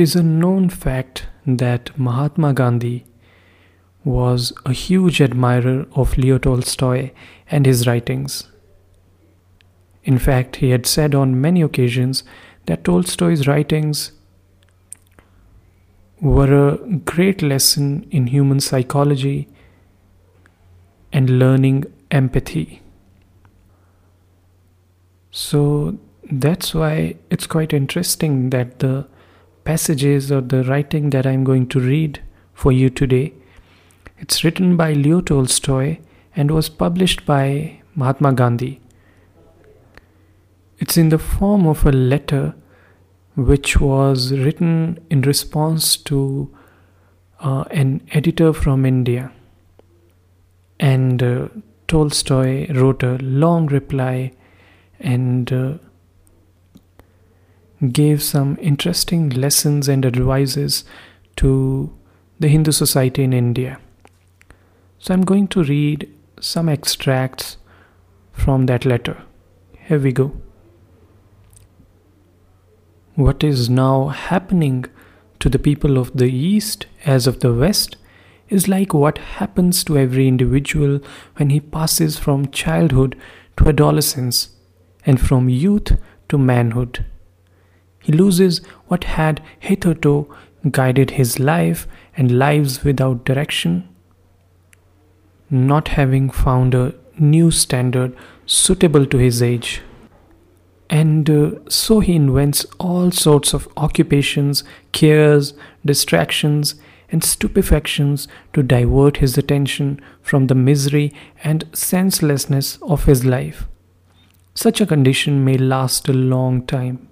is a known fact that Mahatma Gandhi was a huge admirer of Leo Tolstoy and his writings. In fact, he had said on many occasions that Tolstoy's writings were a great lesson in human psychology and learning empathy. So that's why it's quite interesting that the passages or the writing that I'm going to read for you today, it's written by Leo Tolstoy and was published by Mahatma Gandhi. It's in the form of a letter which was written in response to an editor from India. And Tolstoy wrote a long reply and gave some interesting lessons and advices to the Hindu society in India. So I'm going to read some extracts from that letter. Here we go. What is now happening to the people of the East as of the West is like what happens to every individual when he passes from childhood to adolescence and from youth to manhood. He loses what had hitherto guided his life and lives without direction, not having found a new standard suitable to his age. And so he invents all sorts of occupations, cares, distractions, and stupefactions to divert his attention from the misery and senselessness of his life. Such a condition may last a long time.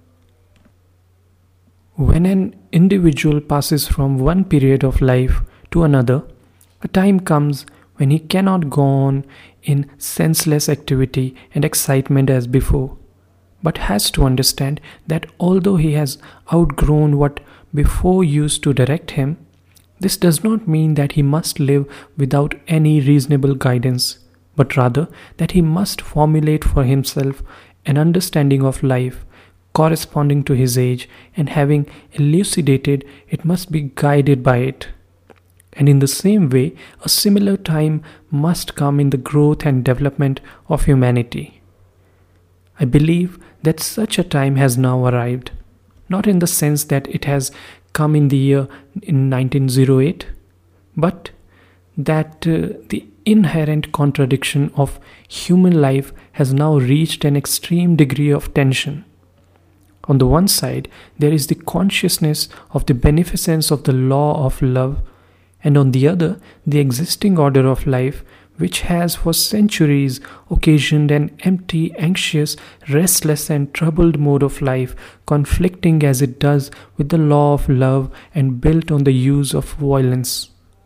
When an individual passes from one period of life to another, a time comes when he cannot go on in senseless activity and excitement as before, but has to understand that although he has outgrown what before used to direct him, this does not mean that he must live without any reasonable guidance, but rather that he must formulate for himself an understanding of life corresponding to his age, and having elucidated it must be guided by it. And in the same way, a similar time must come in the growth and development of humanity. I believe that such a time has now arrived, not in the sense that it has come in the year in 1908, but that the inherent contradiction of human life has now reached an extreme degree of tension. On the one side, there is the consciousness of the beneficence of the law of love, and on the other, the existing order of life, which has for centuries occasioned an empty, anxious, restless and troubled mode of life, conflicting as it does with the law of love and built on the use of violence.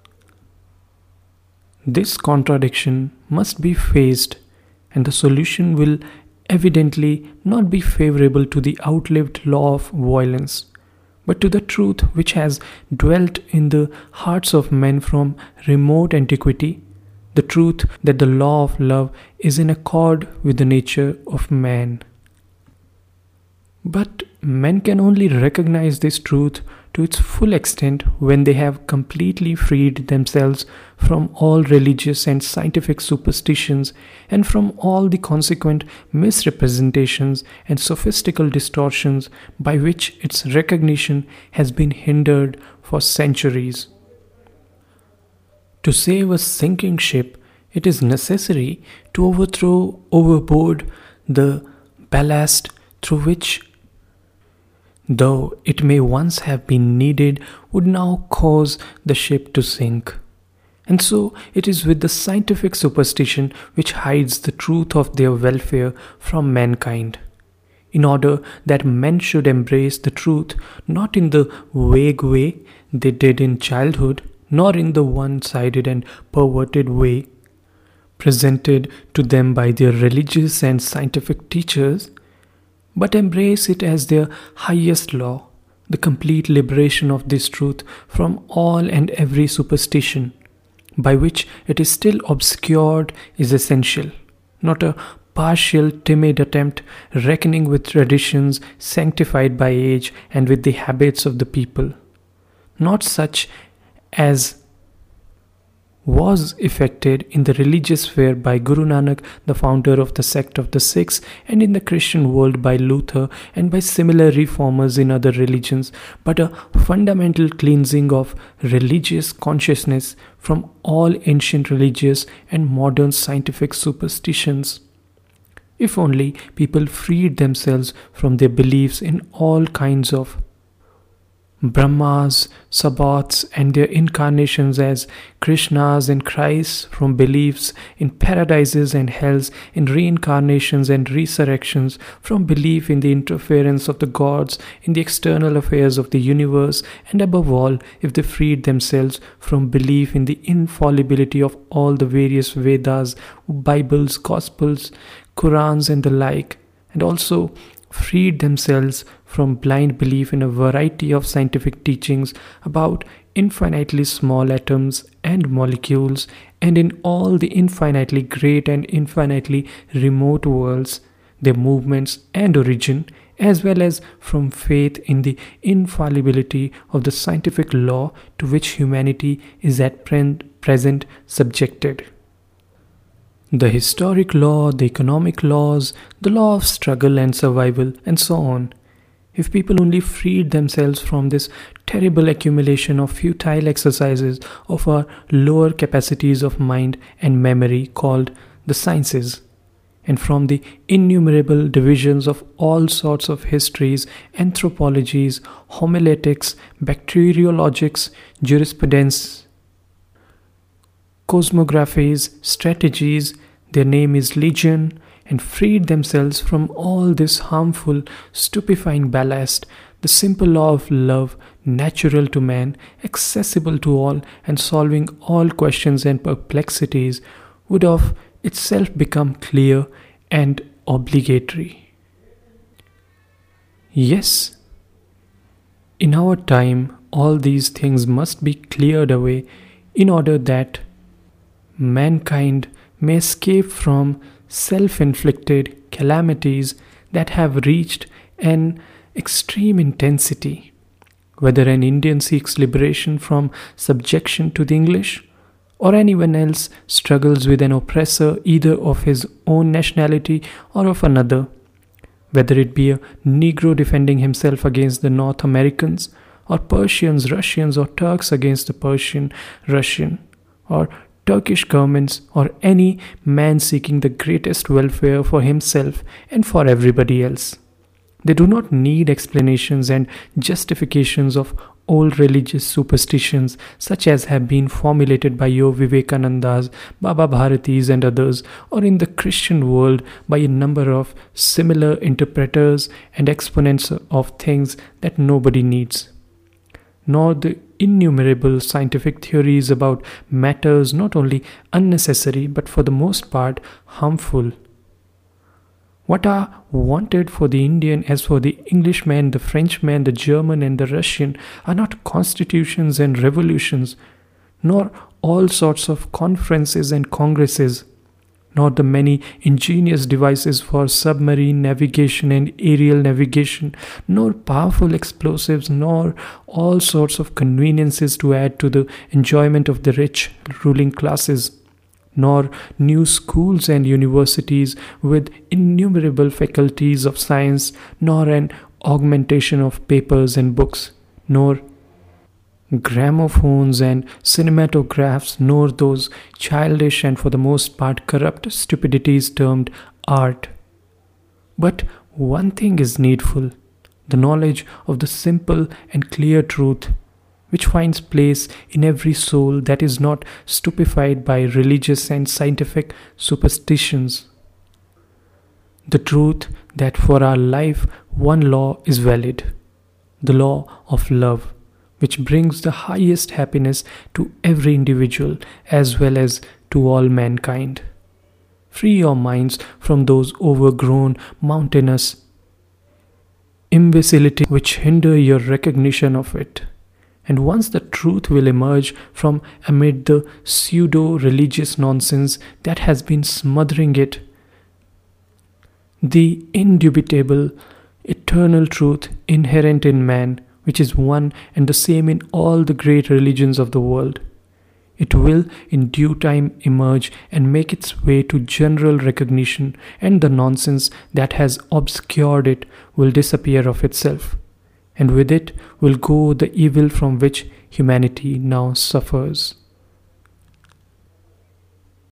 This contradiction must be faced, and the solution will evidently not be favorable to the outlived law of violence, but to the truth which has dwelt in the hearts of men from remote antiquity, the truth that the law of love is in accord with the nature of man. But men can only recognize this truth to its full extent when they have completely freed themselves from all religious and scientific superstitions and from all the consequent misrepresentations and sophistical distortions by which its recognition has been hindered for centuries. To save a sinking ship, it is necessary to overthrow overboard the ballast through which, though it may once have been needed, would now cause the ship to sink. And so it is with the scientific superstition which hides the truth of their welfare from mankind, in order that men should embrace the truth not in the vague way they did in childhood, nor in the one-sided and perverted way presented to them by their religious and scientific teachers, but embrace it as their highest law, the complete liberation of this truth from all and every superstition, by which it is still obscured, is essential, not a partial, timid attempt reckoning with traditions sanctified by age and with the habits of the people, not such as was effected in the religious sphere by Guru Nanak, the founder of the sect of the Sikhs, and in the Christian world by Luther and by similar reformers in other religions, but a fundamental cleansing of religious consciousness from all ancient religious and modern scientific superstitions. If only people freed themselves from their beliefs in all kinds of Brahmas, Sabbats, and their incarnations as Krishnas and Christs, from beliefs in paradises and hells, in reincarnations and resurrections, from belief in the interference of the gods in the external affairs of the universe, and above all, if they freed themselves from belief in the infallibility of all the various Vedas, Bibles, Gospels, Qurans, and the like, and also freed themselves from blind belief in a variety of scientific teachings about infinitely small atoms and molecules, and in all the infinitely great and infinitely remote worlds, their movements and origin, as well as from faith in the infallibility of the scientific law to which humanity is at present subjected. The historic law, the economic laws, the law of struggle and survival, and so on. If people only freed themselves from this terrible accumulation of futile exercises of our lower capacities of mind and memory called the sciences, and from the innumerable divisions of all sorts of histories, anthropologies, homiletics, bacteriologics, jurisprudence, cosmographies, strategies, their name is legion, and freed themselves from all this harmful, stupefying ballast, the simple law of love, natural to man, accessible to all, and solving all questions and perplexities, would of itself become clear and obligatory. Yes, in our time, all these things must be cleared away in order that mankind may escape from self-inflicted calamities that have reached an extreme intensity. Whether an Indian seeks liberation from subjection to the English, or anyone else struggles with an oppressor either of his own nationality or of another, whether it be a Negro defending himself against the North Americans, or Persians, Russians, or Turks against the Persian, Russian, or Turkish governments, or any man seeking the greatest welfare for himself and for everybody else. They do not need explanations and justifications of old religious superstitions such as have been formulated by your Vivekanandas, Baba Bharatis and others, or in the Christian world by a number of similar interpreters and exponents of things that nobody needs, nor the innumerable scientific theories about matters not only unnecessary but for the most part harmful. What are wanted for the Indian as for the Englishman, the Frenchman, the German and the Russian are not constitutions and revolutions, nor all sorts of conferences and congresses, nor the many ingenious devices for submarine navigation and aerial navigation, nor powerful explosives, nor all sorts of conveniences to add to the enjoyment of the rich ruling classes, nor new schools and universities with innumerable faculties of science, nor an augmentation of papers and books, nor gramophones and cinematographs, nor those childish and for the most part corrupt stupidities termed art. But one thing is needful, the knowledge of the simple and clear truth, which finds place in every soul that is not stupefied by religious and scientific superstitions. The truth that for our life one law is valid, the law of love, which brings the highest happiness to every individual as well as to all mankind. Free your minds from those overgrown, mountainous imbecility which hinder your recognition of it. And once the truth will emerge from amid the pseudo-religious nonsense that has been smothering it, the indubitable, eternal truth inherent in man, which is one and the same in all the great religions of the world. It will in due time emerge and make its way to general recognition, and the nonsense that has obscured it will disappear of itself. And with it will go the evil from which humanity now suffers.